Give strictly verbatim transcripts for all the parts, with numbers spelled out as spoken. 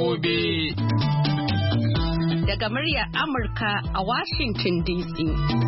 gobe. Daga muryar Amurka a Washington D C.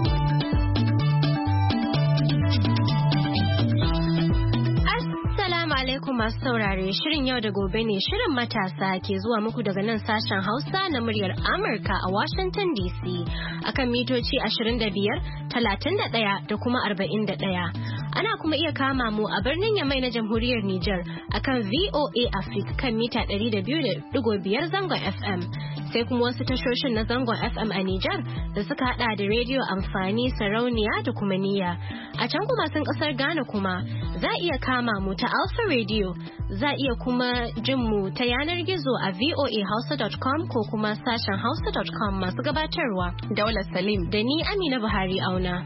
Assalamu alaikum masu saurare, shirin yau da gobe ne shirin matasa ke zuwa muku daga nan sashen Hausa na muryar Amurka a Washington D C akan mitoci ashirin da biyar, talatin da ɗaya da kuma arba'in da ɗaya. Ana kuma iya kama mu a birnin Yamai na Jamhuriyar Nijar akan V O A Africa kan mita ɗari da biyu da ɗigo biyar zangon F M. Sai kuma wasu tashoshin na zangon F M a Nijar da suka hada da rediyo amfani, sarauniya da kuma niyya. A can kuma sun kasar Ghana kuma za a iya kama mu ta Alpha Radio, za a iya kuma jin mu ta yanar gizo a voa hausa dot com ko kuma sashen hausa dot com. Masu gabatarwa Daula Salim da ni Amina Buhari Auna.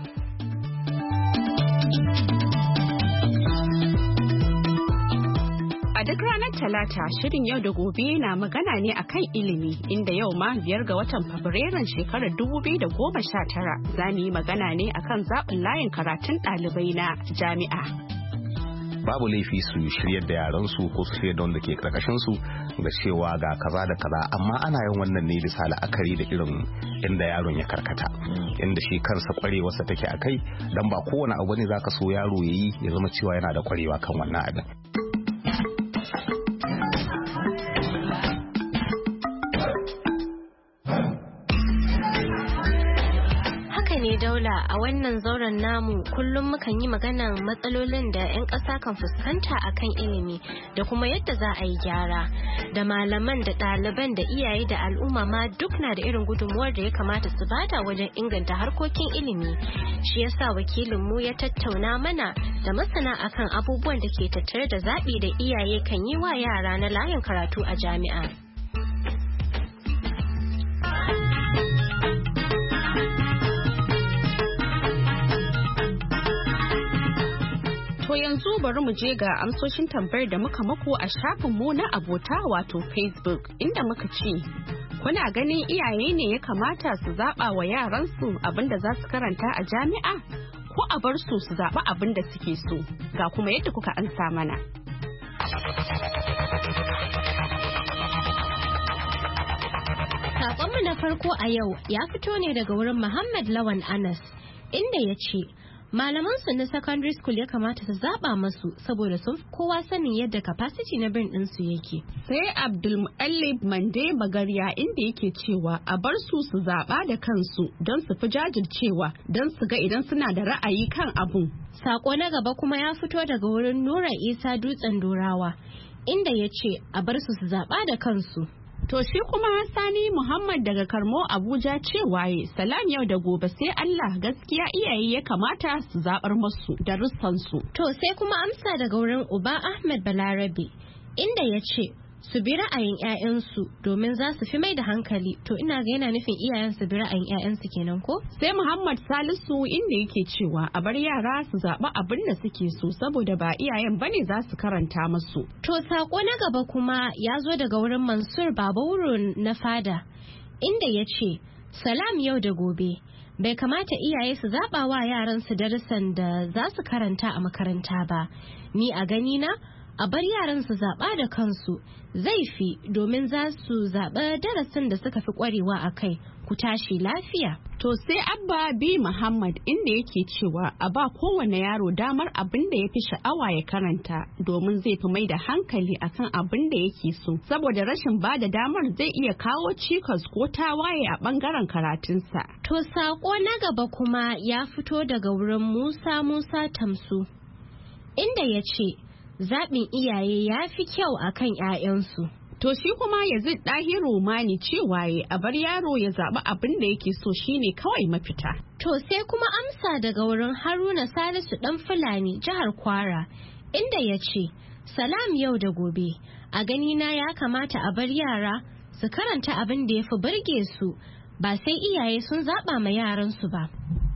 A duk ranar Talata, shirin yau da gobe na magana ne akan ilimi, inda yau ma biyar ga watan Fabrairun shekarar dubu biyu da goma sha tara za mu yi magana ne akan zaɓin layin karatun ɗalibai na jami'a. Babu laifi su shiryar da yaransu ko su shiryar da wanda ke karkashin su da cewa ga kaza da kaza, amma ana yin wannan ne bisa la'akari da irin inda yaron ya karkata, inda shi kansa kwarewarsa take a kai, dan ba kowane abu ne zaka so yaro yayi ya zama cewa yana da kwarewa kan wannan abin. Daula, a wannan zauren namu kullum mukan yi maganan matsalolin da 'yan ƙasa kan fuskanta akan ilimi da kuma yadda za a yi gyara, da malaman da ɗaliban da iyaye da al'umma ma duk na da irin gudunmuwar da ya kamata su bada wajen inganta harkokin ilimi. Shi yasa wakilinmu ya tattauna mana da masana akan abubuwan da ke tattare da zaɓi da iyaye kan yi wa yara na layin karatu a jami'a. To yanzu bari mu je ga amsoshin tambayar da muka muku a shafinmu na abota wato Facebook, inda muka ce, kuna ganin iyaye ne ya kamata su zaɓa wa yaransu abinda za su karanta a jami'a ko a bar su su zaɓi abinda suke so? Ga kuma yadda kuka ansa mana. Saƙonmu na farko a yau ya fito ne daga wurin Muhammad Lawan Anas, inda ya ce, malamansu na secondary school ya kamata su zaba masu saboda sun kowa sanin yadda capacity na brain ɗinsu yake. Sai Abdulmuallib Mande Bagariya inda yake cewa a bar su su zaba da kansu don su fi jajircewa don su ga idan suna da ra'ayi kan abun. Sako na gaba kuma ya fito daga wurin Nura Isa Dutsen Dorawa, inda ya ce a bar su su zaba da kansu. To shi kuma Sani Muhammad daga Karmo Abuja cewa ye salam yau da gobe sai Allah, gaskiya iyaye ya kamata su zabar musu darussansu. To sai kuma amsa daga wurin Uba Ahmed Balarabe, inda ya ce su bi ra'ayin 'ya'yansu domin za su fi mai da hankali. To ina ga yana nufin iyayen su bi ra'ayin 'ya'yansu kenan ko? Sai Muhammad Salisu inda yake cewa a bar yara su zaɓi abin da suke so saboda ba iyayen bane za su karanta musu. To sako na gaba kuma ya zo daga wurin Mansur Babauro na Fada, inda ya ce salam yau da gobe. Bai kamata iyaye su zaɓa wa yaran su darussan da za su karanta a makaranta ba. Ni a gani na a bar yaran su zaɓa da kansu zai fi, domin za su zaɓa darasin da suka fi ƙwarewa a kai. Ku tashi lafiya. To sai Abba B Muhammad inda yake cewa a ba kowane yaro damar abin da ya fi sha'awa ya karanta, domin zai fi mai da hankali akan abin da yake so, saboda rashin ba da damar zai iya kawo cikas ko tawaye a bangaren karatunsa. To sako na gaba kuma ya fito daga wurin Musa Musa Tamsu, inda ya ce zaɓin iyaye ya fi kyau a kan 'ya'yansu. To shi kuma Yazid Dahiru Mani cewa ya a bar yaro ya zaɓi abin da yake so shine kawai mafita. To sai kuma amsa daga wurin Haruna Salisu ɗan Fulani jihar Kwara, inda ya ce, salam yau da gobe, a ganina ya kamata a bar yara su karanta abin da ya fi burge su, ba sai iyaye sun zaɓa ma yaransu ba.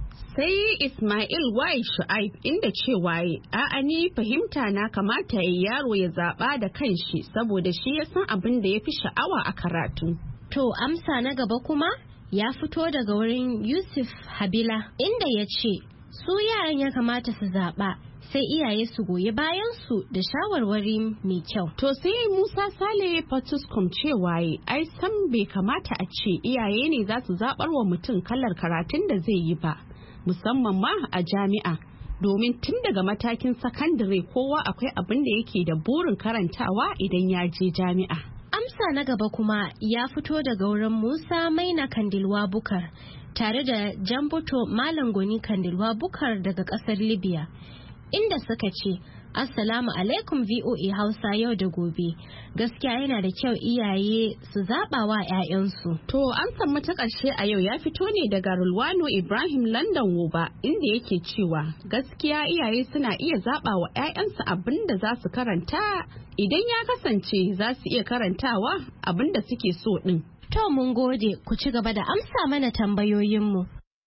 Sai Ismail Y Shu'aib inda cewa a'a ni fahimta na kamata ya yaro ya zaba da kanshi saboda shi ya san abin da ya fi sha'awa a karatu. To amsa na gaba kuma ya fito daga wurin Yusuf Habila, inda ya ce su yaran ya kamata su zaba sai iyaye su goyi bayan su da shawarwari mai kyau. To sai Musa Sale Patuskum cewa ai san bai kamata a ce iyaye ne za su zabar wa mutum kalar karatun da zai yi ba, musamman ma a jami'a. Domin tun daga matakin sakandare kowa akwai abin da yake da burin karantawa idan ya je jami'a. Amsa na gaba kuma ya fito daga wurin Musa Maina Kandilwa Bukar tare da Jambuto Malam Goni Kandilwa Bukar daga ƙasar Libya, inda suka ce, Assalamu alaikum V O A Hausa yau da gobe. Gaskiya yana da kyau iyaye su zaɓa wa 'ya'yansu. To an samu ta ƙarshe a yau ya fito ne daga Rulwano Ibrahim London Woba, inda yake cewa gaskiya iyaye suna iya zaɓa wa 'ya'yansu abin da za su karanta idan ya kasance za su iya karantawa abin da suke so ɗin. To mun gode, ku ci gaba da amsa mana tambayoyinmu.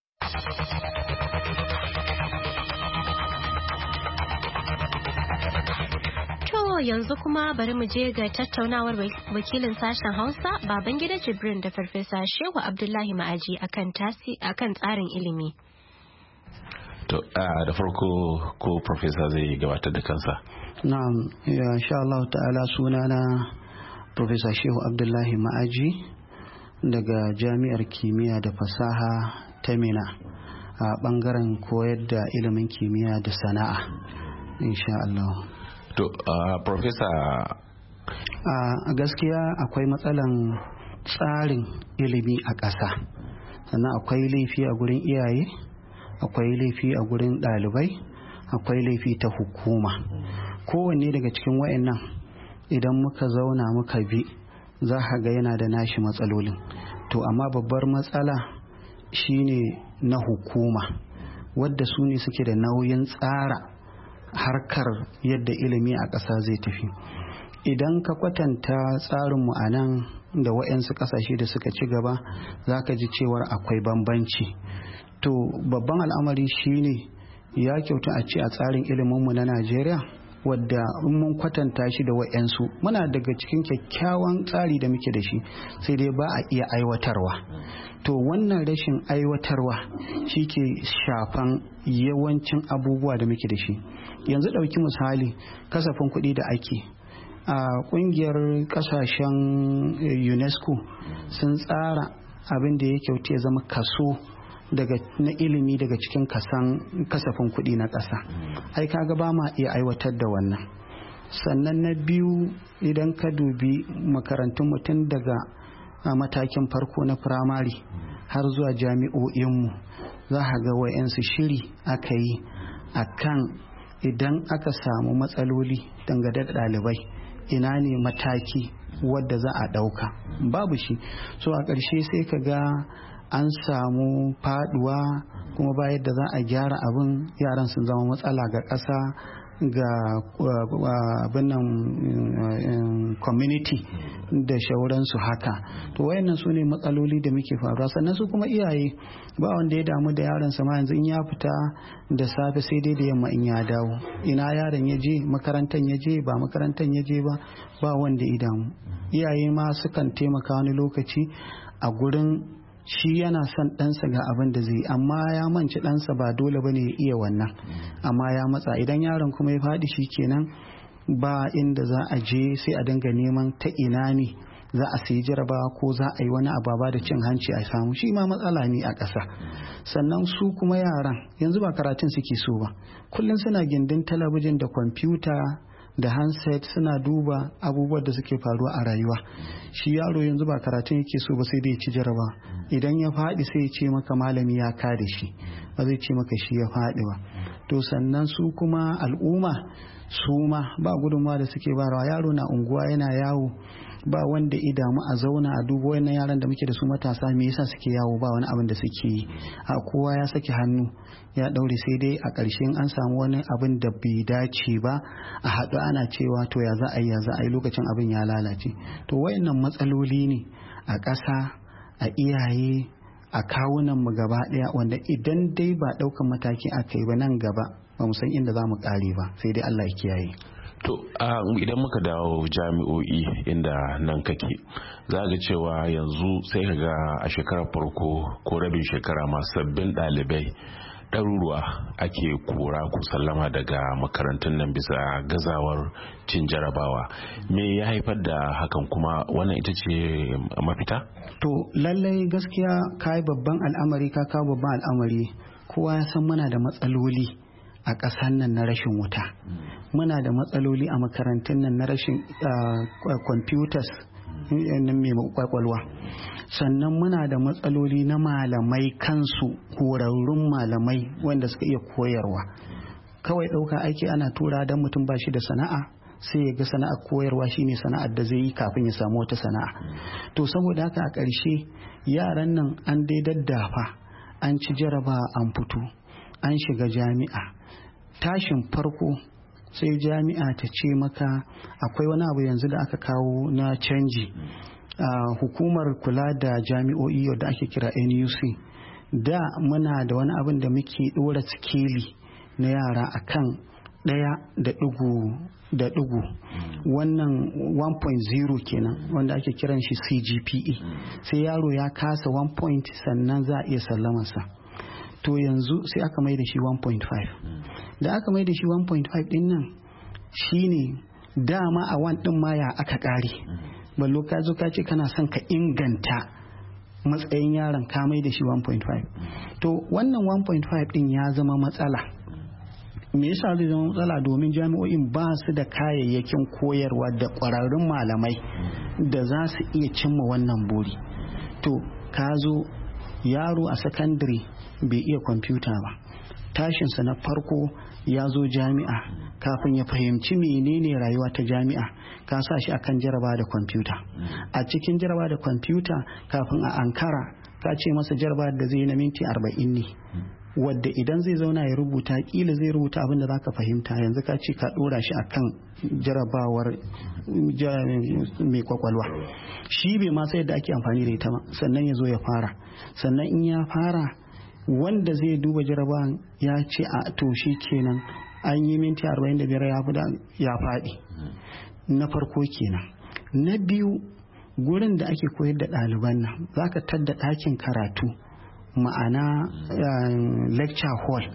To yanzu kuma bari mu je ga tattaunawar wakilin sashen Hausa Babangida Jibrin da Farfesa Shehu Abdullahi Ma'aji akan tasi akan tsarin ilimi. To da farko ko Farfesa zai gabatar da kansa. Na'am, ya insha Allah ta'ala sunana Farfesa Shehu Abdullahi Ma'aji daga Jami'ar Kimiyya da Fasaha ta Mina a bangaren koyar da ilimin kimiyya da sana'a. Insha Allah. To, uh, Profesa. A uh, gaskiya akwai matsalan tsarin ilimi a ƙasa. Sannan akwai laifi a gurin iyaye, akwai laifi a gurin ɗalibai, akwai laifi ta hukuma. Kowanne daga cikin wayannan idan muka zauna muka bi za ka ga yana da nashi matsalolin. To, amma babbar matsala shine na hukuma, wadda su ne suke da nauyin tsara harkar yadda ilimi a ƙasa zai tafi. Idan ka kwatanta tsarinmu a nan da waɗansu ƙasashe da suka ci gaba, za ka ji cewar akwai bambanci. To babban al'amari shine ya kyauta a ce a tsarin iliminmu na Najeriya, wadda in mun kwatanta shi da waɗansu muna daga cikin kyakkyawan tsari da muke da shi, sai dai ba a iya aiwatarwa. To wannan rashin aiwatarwa shi ke shafan yawancin abubuwa da muke da shi. Yanzu ɗauki misali kasafin kuɗi da ake a ƙungiyar ƙasashen UNESCO sun tsara abin da ya kyauta ya zama kaso daga na ilimi daga cikin kasan kasafin kuɗi na ƙasa. Ai kaga ba ma iya aiwatar da wannan. Sannan na biyu, idan ka dubi makarantun mutum daga a matakin farko na firamare har zuwa jami'o'inmu, za a ga wayansu shiri aka yi a kan idan aka samu matsaloli dangane da ɗalibai, ina ne mataki wadda za a ɗauka. Babu shi. So a ƙarshe sai ka ga an samu faduwa, kuma ba yadda za a gyara abin, yaran sun zama matsala ga ƙasa, ga abin nan community da shauransu haka. To wayannan su ne matsaloli da muke faruwa. Sannan su kuma iyaye ba wanda ya damu da yaron sa ma yanzu in ya fita da safe sai dai da yamma in ya dawo, ina yaron ya je, makarantar ya je ba makarantar ya je ba, ba wanda ya damu. Iyaye ma sukan taimaka wani lokaci a gurin shi yana son ɗansa ga abin da zai, amma ya manci ɗansa ba dole ba ne ya iya wannan, amma ya matsa. Idan yaron kuma ya faɗi shi kenan ba inda za a je, sai a dinga neman ta ina ne za a sayi jarabawa ko za a yi wani ababa da cin hanci a samu. Shi ma matsala ne a ƙasa. Sannan su kuma yaran yanzu ba karatun suke so ba, kullum suna gindin talabijin da kwamfuta da handset suna duba abubuwan da suke faruwa a rayuwa. Shi yaro yanzu ba karatun yake so ba, sai dai ya ci jaraba. Idan ya faɗi sai ya ce maka malami ya kada shi, ba zai ce maka shi ya faɗi ba. To sannan su kuma al'umma su ma ba gudunmawa da suke barawa. Yaro na unguwa yana yawo, ba wanda ya damu a zauna a duba wannan yaran da muke da su matasa me yasa suke yawo, ba wani abin da suke yi. A kowa ya saki hannu ya daure, sai dai a ƙarshen an samu wani abin da bai dace ba a haɗu ana cewa to ya za a yi ya za a yi, lokacin abin ya lalace. To wayannan matsaloli ne a ƙasa, a iyaye, a kawunan mu gaba ɗaya, wanda idan dai ba ɗaukan mataki aka yi ba nan gaba ba mu san inda za mu ƙare ba, sai dai Allah ya kiyaye. To idan muka dawo jami'o'i inda nan kake, za ga cewa yanzu sai ka ga a shekarar farko ko rabin shekara ma sabbin ɗalibai ɗaruruwa ake kora ku sallama daga makarantun nan bisa gazawar cin jarabawa. Me ya haifar da hakan, kuma wannan ita ce mafita? To lallai gaskiya kai babban al'amari ka kawo babban al'amari. Kowa ya san muna da matsaloli a ƙasar nan na rashin wuta. Muna da matsaloli a makarantun nan na rashin computers mai kwakwalwa. Sannan muna da matsaloli na malamai kansu, horarrun malamai wanda suka iya koyarwa. Kawai ɗauka aiki ana tura don mutum ba shi da sana'a, sai ya ga sana'ar koyarwa shine sana'ar da zai yi kafin ya samu wata sana'a. To saboda haka a ƙarshe yaran nan an dai daddafa, an ci jaraba, an fito, an shiga jami'a. Tashin farko sai jami'a ta ce maka akwai wani abu yanzu da aka kawo na canji. Uh, hukumar kula da jami'o'i da ake kira N U C, da muna da wani abin da muke ɗora sikeli na yara akan ɗaya da ɗigo da ɗigo, wannan one point zero kenan wanda ake kiran shi C G P A. Sai yaro ya kasa one point sannan za a iya sallamarsa. To yanzu sai aka mai da shi one point five. Da aka mai da shi one point five din nan shine dama a one din ma ya aka kare. Ballo ka zo ka ce kana son ka inganta matsayin yaron, ka mai da shi one point five. To wannan one point five din ya zama matsala. Me yasa zai zama matsala? Domin jami'o'in ba su da kayayyakin koyarwa da ƙwararrun malamai da za su iya cimma wannan buri. To ka zo yaro a sakandare bai iya kwamfuta ba, tashinsa na farko ya zo jami'a, kafin ya fahimci menene rayuwa ta jami'a ka sa shi akan jaraba da kwamfuta. A cikin jaraba da kwamfuta kafin a ankara ka ce masa jaraba da zai na minti arba'in ne, wadda idan zai zauna ya rubuta kila zai rubuta abin da zaka fahimta. Yanzu ka ce ka dora shi akan jarabawar mai kwakwalwa, shi bai ma sai da ake amfani da ita ba, sannan ya zo ya fara. Sannan in ya fara, wanda zai duba jarabawan ya ce a to shi kenan an yi minti arba'in da biyar ya faɗi. Na farko kenan. Na biyu, gurin da ake koyar da ɗaliban nan za ka tadda ɗakin karatu, ma'ana lecture hall,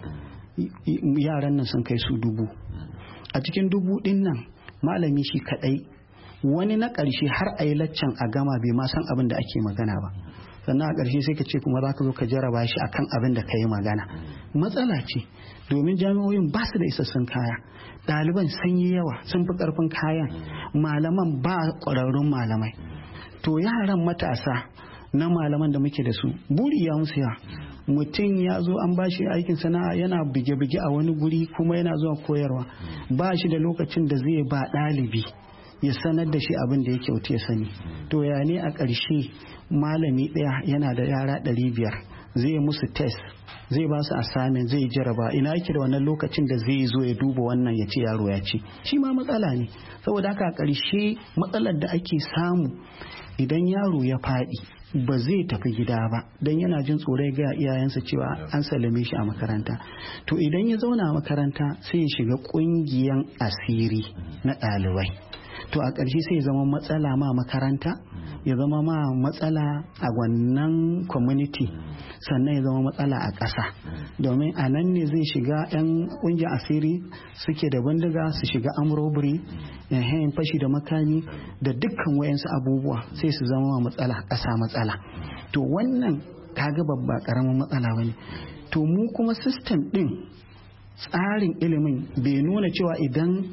yaran nan sun kai su dubu. A cikin dubu ɗin nan malami shi kaɗai, wani na ƙarshe har a yi laccan a gama bai ma san abin da ake magana ba, sannan a ƙarshe sai ka ce kuma za ka zo ka jaraba shi akan abin da ka yi magana. Matsala ce, domin jami'o'in ba su da isassun kaya, ɗaliban sun yi yawa, sun fi ƙarfin kayan, malaman ba ƙwararrun malamai. To yaran matasa na malaman da muke da su, buri ya musu ya, mutum ya zo an ba shi aikin sana'a yana bige-bige a wani guri kuma yana zuwa koyarwa, ba shi da lokacin da zai ba ɗalibi ya sanar da shi abin da ya kyauta ya sani. To ya ne a ƙarshe malami ɗaya yana da yara ɗari biyar, zai musu test, zai ba su assignment, zai jaraba, ina yake da wannan lokacin da zai zo ya duba wannan ya ce yaro ya ce? Shi ma matsala ne. Saboda haka a ƙarshe matsalar da ake samu idan yaro ya faɗi ba zai tafi gida ba don yana jin tsoron ga iyayensa cewa an sallame shi a makaranta. To idan ya zauna a makaranta sai ya shiga ƙungiyan asiri na ɗalibai. To a ƙarshe sai ya zama matsala ma makaranta, ya zama ma matsala a wannan community, sannan ya zama matsala a ƙasa. Domin a nan ne zai shiga 'yan ƙungiyar asiri suke da bindiga su shiga amrobri, yayin fashi da makami da dukkan wayansu abubuwa sai su zama matsala ƙasa matsala. To wannan kaga babba ƙaramin matsala bane. To mu kuma system ɗin tsarin ilimin bai nuna cewa idan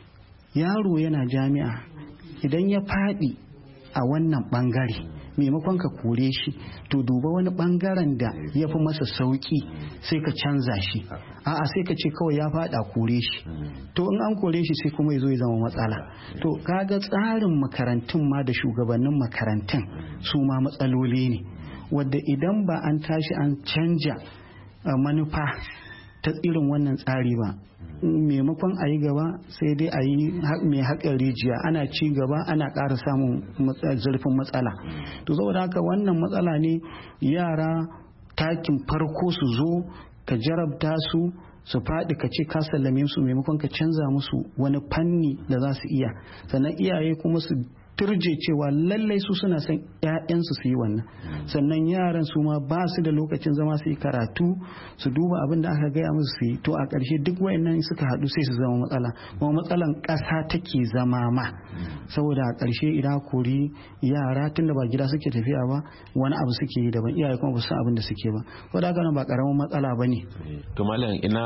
yaro yana jami'a idan ya faɗi a wannan ɓangare maimakon ka kore shi to duba wani ɓangaren da ya fi masa sauƙi sai ka canza shi. A'a sai ka ce kawai ya faɗa kore shi. To in an kore shi sai kuma ya zo ya zama matsala. To kaga tsarin makarantun ma da shugabannin makarantun su ma matsaloli ne, wadda idan ba an tashi an canja manufa ta irin wannan tsari ba, maimakon a yi gaba sai dai a yi mai haƙin rijiya, ana ci gaba ana ƙara samun zurfin matsala. To saboda haka wannan matsala ne, yara takin farko su zo ka jarabta su su faɗi ka ce ka sallame su maimakon ka canza musu wani fanni da za su iya. Sannan iyaye kuma su turje cewa lallai su suna son ƴaƴansu su yi wannan sannan yaran su ma ba su da lokacin zama su yi karatu su duba abin da aka gaya musu su yi to a ƙarshe duk wayannan suka haɗu sai su zama matsala kuma matsalan ƙasa take zama ma saboda a ƙarshe idan kori yara tun da ba gida suke tafiya ba wani abu suke yi daban iyaye kuma ba su san abin da suke ba ko da haka ba karamin matsala ba ne. To malam ina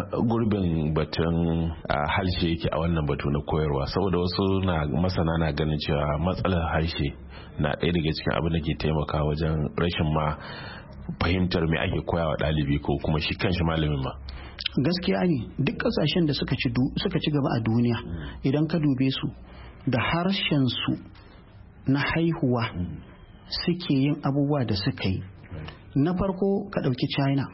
gurbin batun harshe yake a wannan batu na koyarwa saboda wasu na masana na ganin cewa matsalar harshe na ɗaya daga cikin abin da ke taimaka wajen rashin ma fahimtar me ake koyawa ɗalibi ko kuma shi kanshi malamin ma. Gaskiya ne duk ƙasashen da suka ci gaba a duniya idan ka dube su da harshen su na haihuwa suke yin abubuwa da suka yi. Na farko ka ɗauki China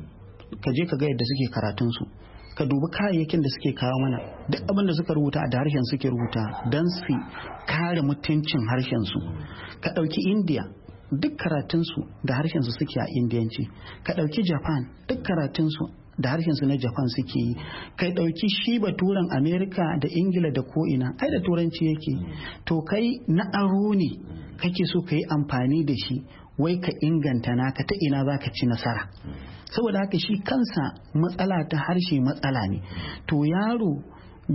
ka je ka ga yadda suke karatunsu ka dubi kayayyakin da suke kawo mana duk abin da suka rubuta da harshen suke rubuta don su kare mutuncin harshen su. Ka ɗauki India duk karatunsu da harshen su suke a indiyanci. Ka ɗauki Japan duk karatunsu da harshen su na Japan suke yi. Kai ɗauki shi baturen Amerika da Ingila da ko'ina ai da turanci yake. To kai na aro ne kake so ka yi amfani da shi wai ka inganta naka ta ina za ka ci nasara. Saboda haka shi kansa matsala ta harshe matsala ne. To yaro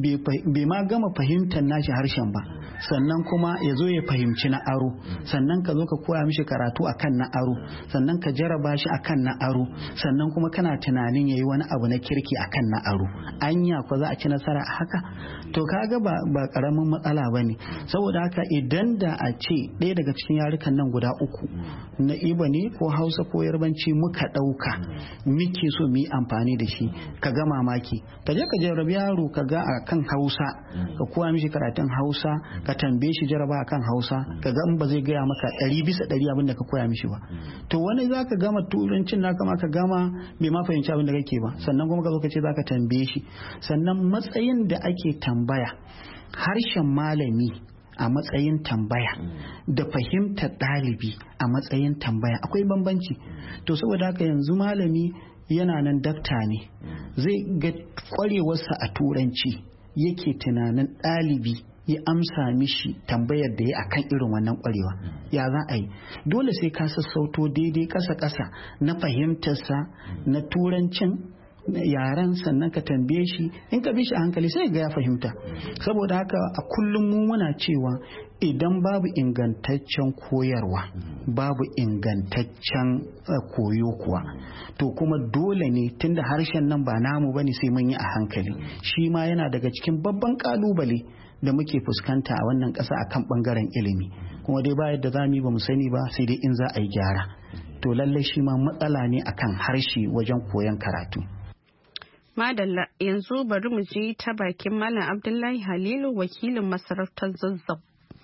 bai ma gama fahimtar nashi harshen ba sannan kuma ya zo ya fahimci na aro sannan ka zo ka koya mishi karatu akan na aro sannan ka jaraba shi akan na aro sannan kuma kana tunanin yayi wani abu na kirki akan na aro anya ko za a ci nasara a haka to kaga ba ba karamin matsala bane saboda haka idan da a ce ɗaya daga cikin yarukan nan guda uku na Ibo ne ko Hausa ko Yarbanci muka ɗauka muke so mu yi amfani da shi ka ga mamaki ka je ka jarabi yaro ka ga kan Hausa ka koya mishi karatun Hausa ka tambaye shi jaraba kan Hausa ka ga in ba zai gaya maka ɗari bisa ɗari abin da ka koya mishi ba to wani zaka gama turancin naka ma ka gama bai ma fahimci abin da kake ba sannan kuma ka zo ka ce zaka tambaye shi sannan matsayin da ake tambaya harshen malami a matsayin tambaya da fahimtar ɗalibi a matsayin tambaya akwai bambanci to saboda haka yanzu malami yana nan dakta ne zai ga kwarewarsa a turanci yake tunanin ɗalibi ya amsa mishi tambayar da ya akan irin wannan kwarewa ya za a yi dole sai ka sassauto daidai ƙasa-ƙasa na fahimtarsa na turancin yaran sannan ka tambaye shi in ka bi shi a hankali sai ga ya fahimta saboda haka a kullum mu muna cewa idan babu ingantaccen koyarwa babu ingantaccen koyo kuwa to kuma dole ne tunda harshen nan ba namu bane sai mun yi a hankali shi ma yana daga cikin babban kalubale da muke fuskanta a wannan ƙasa akan bangaren ilimi kuma dai ba yadda za mu yi ba mu sani ba sai dai in za a yi gyara to lallai shi ma matsala ne akan harshe wajen koyon karatu. Madalla yanzu bari mu je ta bakin Malam Abdullahi Halilu wakilin masarautar Zazzau.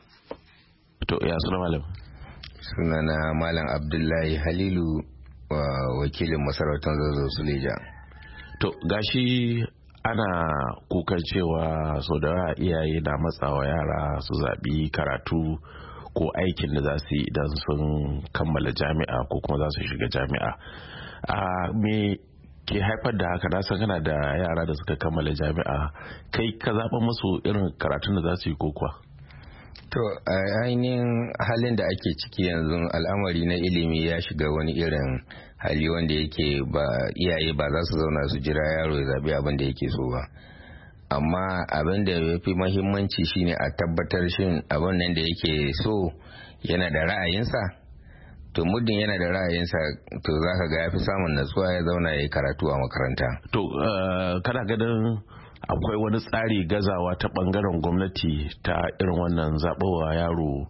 To ya suna malam? Sunana Malam Abdullahi Halilu wakilin masarautar Zazzau Suleja. To gashi ana kukan cewa sau da iyaye na matsawa yara su zaɓi karatu ko aikin da za su yi idan sun kammala jami'a ko kuma za su shiga jami'a. A me ke haifar da haka na san kana da yara da suka kammala jami'a kai ka zaɓa musu irin karatun da za su yi ko kuwa? To ainihin halin da ake ciki yanzu al'amari na ilimi ya shiga wani irin hali wanda yake ba iyaye ba za su zauna su jira yaro ya zaɓi abin da yake so ba amma abin da ya fi mahimmanci shine a tabbatar shin abin nan da yake so yana da ra'ayinsa to muddin yana da ra'ayinsa to za ka ga ya fi samun natsuwa ya zauna ya yi karatu a makaranta. To kana ganin akwai wani tsari gazawa ta bangaren gwamnati ta irin wannan zaɓowa yaro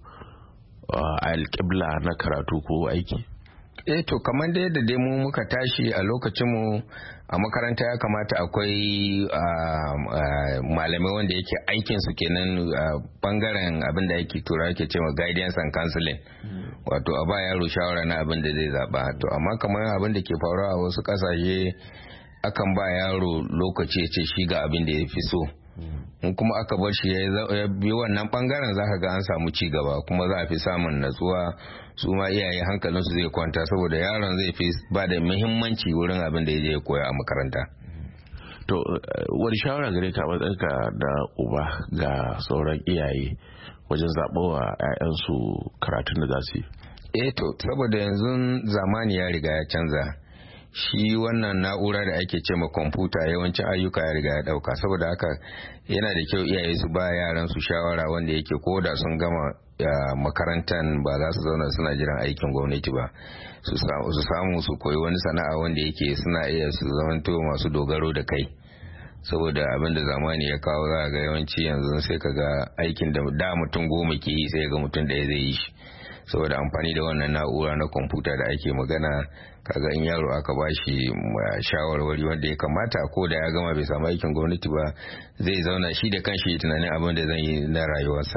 a alƙibla na karatu ko aiki? Eh to kamar da yadda dai mu muka tashi a lokacinmu a makaranta ya kamata akwai malamai wanda yake aikinsu kenan bangaren abin da yake tura yake cewa guidance and counseling wato a ba yaro shawara na abin da zai zaba to amma kamar abin da ke faruwa a wasu kasashe akan ba yaro lokaci ya ce shi ga abin da ya fi so in kuma aka bar shi ya bi wannan bangaren za ka ga an samu ci gaba kuma za a fi samun natsuwa su ma iyaye hankalinsu zai kwanta saboda yaron zai fi ba da muhimmanci wurin abin da ya je ya koya a makaranta. To wani shawara gare ka matsayinka da uba ga sauran iyaye wajen zaɓowa 'ya'yansu karatun da za su yi? eh to saboda yanzu zamani ya riga ya canza, shi wannan na'ura da ake ce ma kwamfuta yawancin ayyuka ya riga ya dauka, saboda haka yana da kyau iyaye su ba yaran su shawara wanda yake ko da sun gama makarantar ba za su zauna suna jiran aikin gwamnati ba, su samu su koyi wani sana'a wanda yake suna iya su zamanto masu dogaro da kai. Saboda abinda zamani ya kawo za ga yawanci yanzu sai ka ga aikin da da mutum goma ke yi sai ga mutum da ya zai yi shi, saboda amfani da wannan na'ura na kwamfuta da ake magana. Kaga in yaro aka ba shi shawarwari wanda ya kamata, ko da ya gama bai samu aikin gwamnati ba zai zauna shi da kanshi tunanin abin da zan yi na rayuwarsa.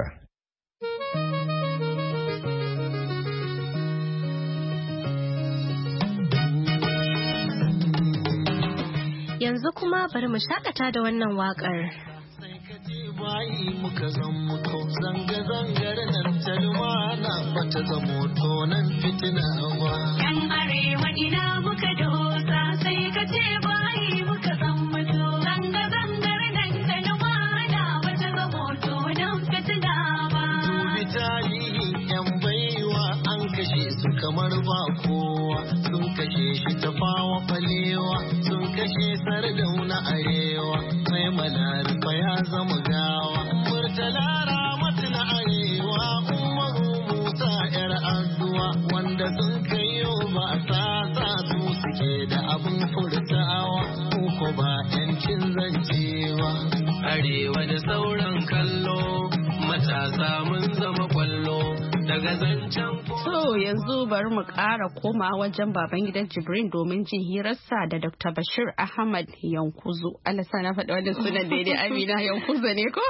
Yanzu kuma bari mu shakata da wannan waƙar. bayi muka zammuto zanga-zangar nan ta lumana bata zamoto nan fitina ba. Yan arewa ina muka dosa sai ka ce bayi muka zammuto zanga-zangar nan ta lumana bata zamoto nan fitina ba. Dubi tarihin yan baiwa an kashe su kamar ba kowa, sun kashe shi ta fawa falewa, sun kashe Sardauna arewa, sai Malarifa ya zama gawa. Murtala Ramatu na arewa, Umaru Musa yar addu'a, wanda sun kayo ba sa sa su suke da abin furtawa, ko ba yancin zancewa. Arewa da sauran kallo, matasa mun zama kwallo daga zancen. So yanzu bari mu ƙara koma wajen baban gidan Jibrin domin jin hirarsa da Doctor Bashir Ahmad Yankuzo. Allah sa na faɗi wannan sunan daidai, Amina Yankuzo ne ko?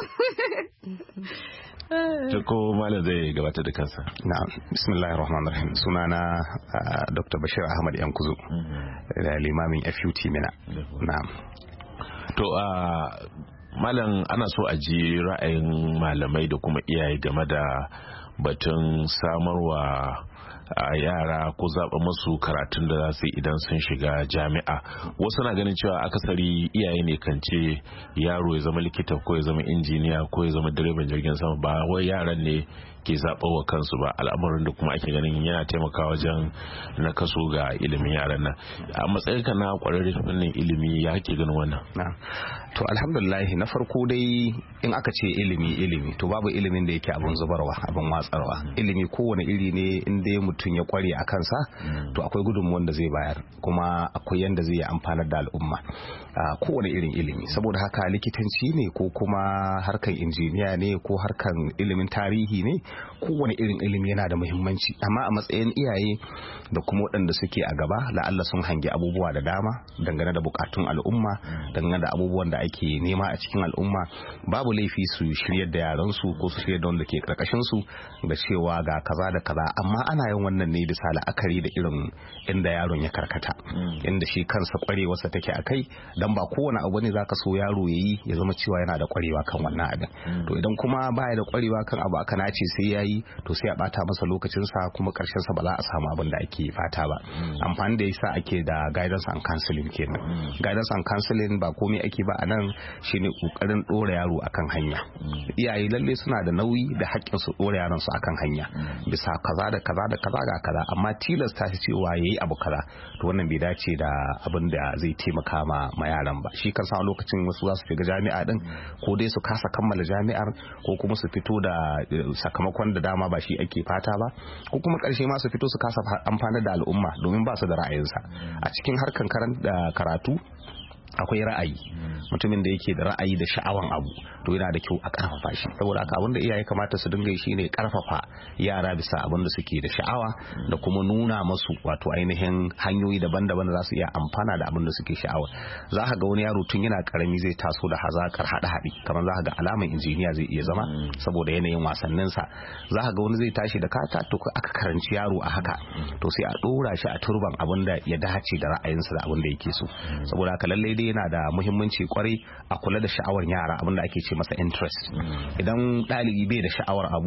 Ta ko malam zai gabatar da kansa. Na'am, bismillahir rahmanir rahim. Sunana Doctor Bashir Ahmad Yankuzo, da limamin F U T Mina. Na'am. To a malam, ana so a ji ra'ayin malamai da kuma iyaye game da batun samarwa a yara ko zaɓa masu karatun da za su yi idan sun shiga jami'a. Wasu na ganin cewa akasari iyaye ne kan ce yaro ya zama likita ko ya zama injiniya ko ya zama direban jirgin sama, ba wai yaran ne ke zaɓa wa kansu ba, al'amarin da kuma ake ganin yana taimakawa wajen na kaso ga ilimin yaran nan. A matsayinka na ƙwararre fannin ilimi, ya ke ganin wannan? To alhamdulillah, na farko dai in aka ce ilimi ilimi to babu ilimin da yake abin zubarwa, abin watsarwa. Ilimi kowane iri ne, in dai mutum ya kware a kansa to akwai gudunmuwan da zai bayar, kuma akwai yanda zai amfanar da al'umma. Kowane irin ilimi, saboda haka likitanci ne ko kuma harkan injiniya ne ko harkan ilimin tarihi ne, kowane irin ilimi yana da muhimmanci. Amma a matsayin iyaye da kuma waɗanda suke a gaba, la'alla sun hangi abubuwa da dama dangane da bukatun al'umma, dangane da abubuwan da ake nema a cikin al'umma, babu laifi su shiryar da yaransu ko su shiryar da wanda ke karkashin su da cewa ga kaza da kaza. Amma ana yin wannan ne bisa la'akari da irin inda yaron ya karkata, inda shi kansa kwarewarsa take a kai, dan ba kowane abu ne zaka so yaro yayi ya zama cewa yana da kwarewa kan wannan abin. To idan kuma baya da kwarewa kan abu aka nace sai yayi, to sai a bata masa lokacinsa, kuma karshen sa ba za a samu abin da ake fata ba. Amfani da yasa ake da guidance and counseling kenan. Guidance and counseling ba komai ake ba anan, shine kokarin dora yaro akan hanya. Iyaye lalle suna da nauyi da haƙƙin su dora yaron su akan hanya bisa kaza da kaza da kaza ga kaza, amma tilasta shi cewa yayi abu kaza, to wannan bai dace da abin da zai taimaka ma ma yaran ba. Shi kansa lokacin wasu za su shiga jami'a din, ko dai su kasa kammala jami'ar, ko kuma su fito da sakamakon da dama ba shi ake fata ba, ko kuma karshe ma su fito su kasa amfanar da al'umma domin ba su da ra'ayinsa. A cikin harkan karatu akwai ra'ayi, mutumin da yake da ra'ayi da sha'awan abu to yana da kyau a karfafa shi. Saboda haka abin da iyaye kamata su dinga yi shine karfafa yara bisa abin da suke da sha'awa, da kuma nuna masu wato ainihin hanyoyi daban-daban da za su iya amfana da abin da suke sha'awa. Za ka ga wani yaro tun yana karami zai taso da hazakar hada-hadi, kamar za ka ga alaman injiniya zai iya zama saboda yanayin wasanninsa. Za ka ga wani zai tashi da kata to aka karanci yaro a haka, to sai a dora shi a turban abin da ya dace da ra'ayinsa da abin da yake so. Saboda haka lallai dai yana da muhimmanci kwarai a kula da sha'awar yara, abin da ake ce masa interest. Idan ɗalibi bai da sha'awar abu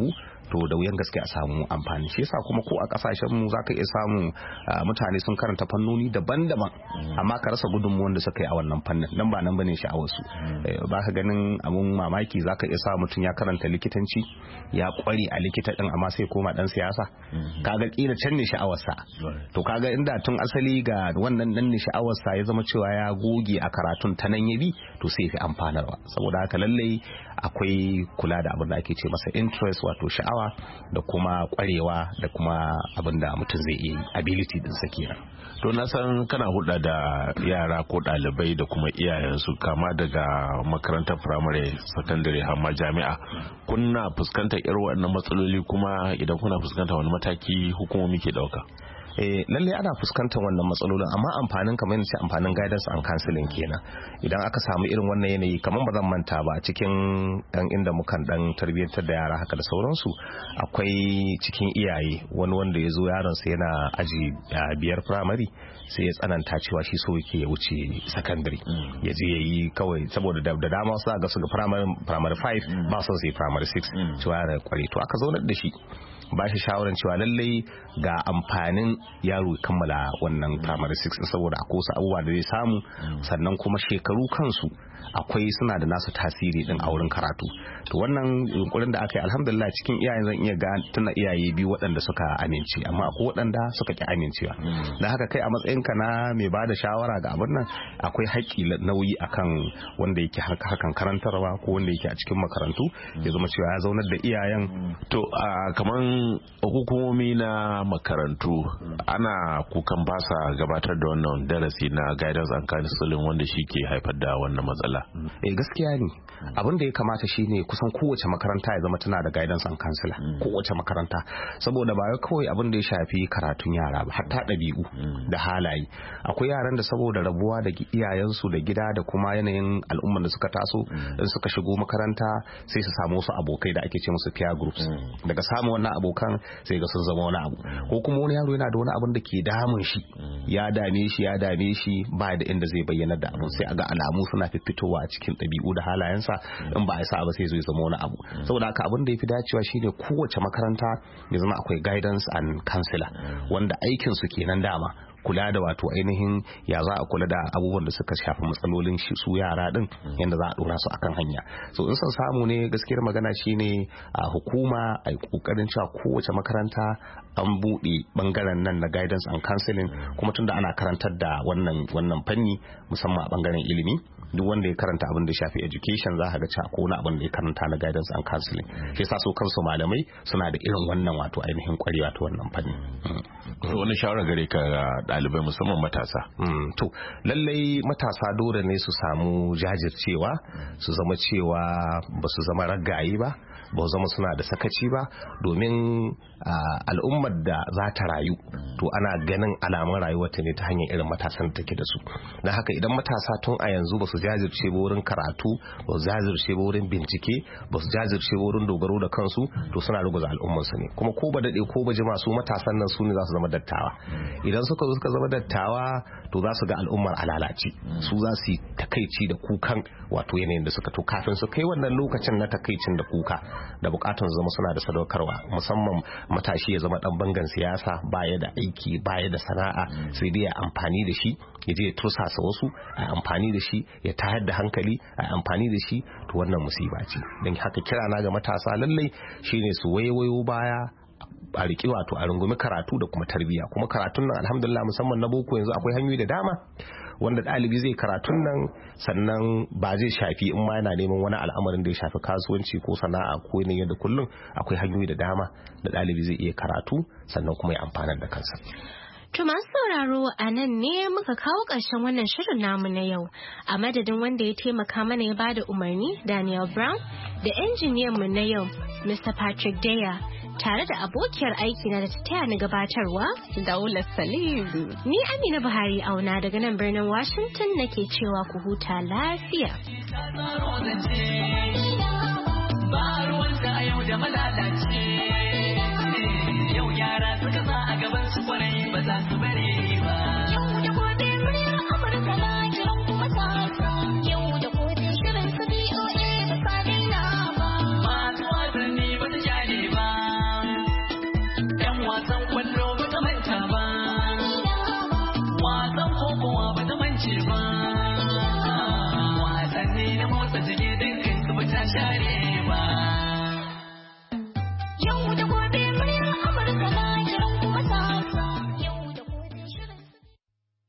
to da wuyan gaske a samu amfani. Shi yasa kuma ko a kasashen mu zaka iya samu mutane sun karanta fannoni daban-daban amma ka rasa gudunmuwan da suka yi a wannan fannin, nan ba nan bane sha'awar su. Ba ka ganin abun mamaki zaka iya sa mutum ya karanta likitanci ya kware a likita din amma sai koma dan siyasa, kaga kila can ne sha'awarsa. To kaga inda tun asali ga wannan dan ne sha'awarsa ya zama cewa ya goge a karatun ta nan yabi to sai fi amfanarwa. Saboda haka lallai akwai kula da abin da ake ce masa interest wato sha'awa da kuma kwarewa da kuma abin da mutum zai iya yi, ability din sa kenan. To na san kana hulɗa da yara ko ɗalibai da kuma iyayensu kama daga makarantar firamare, sakandare har ma jami'a. Kuna fuskantar irin waɗannan matsaloli kuma idan kuna fuskantar wani mataki hukumomi ke ɗauka? eh lalle ana fuskantar wannan matsalolin amma amfanin kamar yace amfanin guidance and counseling kenan. Idan aka samu irin wannan yanayi kamar ba zan manta ba cikin dan inda mukan dan tarbiyyantar da yara haka da sauransu, akwai cikin iyaye wani wanda ya zo yaron sa yana aji biyar primary sai ya tsananta cewa shi so yake ya wuce secondary ya je yayi kawai saboda da dama su ga su ga primary primary five ba son sai primary six cewa yara kware. To aka zaunar da shi ba shi shawaran cewa lallai ga amfanin yaro kammala wannan primary six saboda akwai wasu abubuwa da zai samu, sannan kuma shekaru kansu akwai suna da nasu tasiri din a wurin karatu. To wannan yunkurin da aka yi alhamdulillah cikin iyayen zan iya ga tuna iyaye biyu waɗanda suka amince amma akwai waɗanda suka ki amincewa. Dan haka kai a matsayinka na mai bada shawara ga abin nan akwai haƙƙi nauyi akan wanda yake harkan karantarwa ko wanda yake a cikin makarantu ya zama cewa ya zaunar da iyayen. To kaman hukumomi na makarantu ana kukan basa gabatar da wannan darasi na guidance and counseling wanda shi ke haifar da wannan matsala. Eh gaskiya ne abin da ya kamata shine kusan kowace makaranta ya zama tana da guidance and counselor, kowace makaranta, saboda ba kawai abin da ya shafi karatun yara ba hatta ɗabi'u da halaye. Akwai yaran da saboda rabuwa da iyayensu da gida da kuma yanayin al'umman da suka taso in suka shigo makaranta sai su samu wasu abokai da ake ce musu peer groups. Daga samun wannan abokan sai ga sun zama wani abu, ko kuma wani yaro yana da wani abin da ke damun shi ya dame shi ya dame shi ba da inda zai bayyana da abin, sai a ga alamu suna fitowa a cikin ɗabi'u da halayensa in ba a sa ba sai zai zama wani abu. Saboda haka abin da ya fi dacewa shine kowace makaranta ya zama akwai guidance and counselor wanda aikin su kenan dama kula da wato ainihin ya za a kula da abubuwan da suka shafi matsalolin shi su yara din yadda za a dora su akan hanya. So in san samu ne gaskiyar magana shine a hukuma a kokarin cewa kowace makaranta an buɗe bangaren nan na guidance and counseling, kuma tunda ana karantar da wannan wannan fanni musamman a bangaren ilimi duk wanda ya karanta abin da shafi education za ka ga cewa ko wani abin da ya karanta na guidance and counseling. Shi yasa so kansu malamai suna da irin wannan wato ainihin kwarewa ta wannan fanni. To wani shawara gare ka ɗalibai musamman matasa? To lallai matasa dole ne su samu jajircewa, su zama cewa ba su zama ragaye ba, ba zama suna da sakaci ba, domin al'ummar da za ta rayu to ana ganin alamun rayuwarta ne ta hanyar irin matasan da take da su. Don haka idan matasa tun a yanzu ba su jajirce ba wurin karatu, ba su jajirce ba wurin bincike, ba su jajirce ba wurin dogaro da kansu, to suna ruguza al'ummarsu ne. Kuma ko ba daɗe ko ba jima su matasan nan su ne za su zama dattawa. Idan suka zo suka zama dattawa to za su ga al'ummar a lalace, su za su yi takaici da kukan wato yanayin da suka to kafin su kai wannan lokacin na takaicin da kuka da bukatun zama suna da sadaukarwa, musamman matashi ya zama dan bangan siyasa baya da aiki baya da sana'a sai dai ya amfani da shi ya je ya tursasa wasu, a amfani da shi ya tayar da hankali, a amfani da shi, to wannan musiba ce. Don haka kira na ga matasa lallai shine su wayewayo baya a riƙi wato a rungumi karatu da kuma tarbiyya. Kuma karatun nan alhamdulillah musamman na boko yanzu akwai hanyoyi da dama wanda ɗalibi zai karatun nan sannan ba zai shafi in ma yana neman wani al'amarin da ya shafi kasuwanci ko sana'a ko yanayin da kullum akwai hanyoyi da dama da ɗalibi zai iya karatu sannan kuma ya amfanar da kansa. To masu sauraro a nan ne muka kawo ƙarshen wannan shirin namu na yau. A madadin wanda ya taimaka mana ya bada umarni Daniel Brown da injiniyan mu na yau Mister Patrick Deya tare da abokiyar aiki na da ta taya ni gabatarwa Daula Salim. Ni Amina Buhari auna daga nan birnin Washington nake cewa ku huta lafiya. Ba ruwanta a yau da malalace. Yau yara suka sa a gaban su kwarai ba za su bari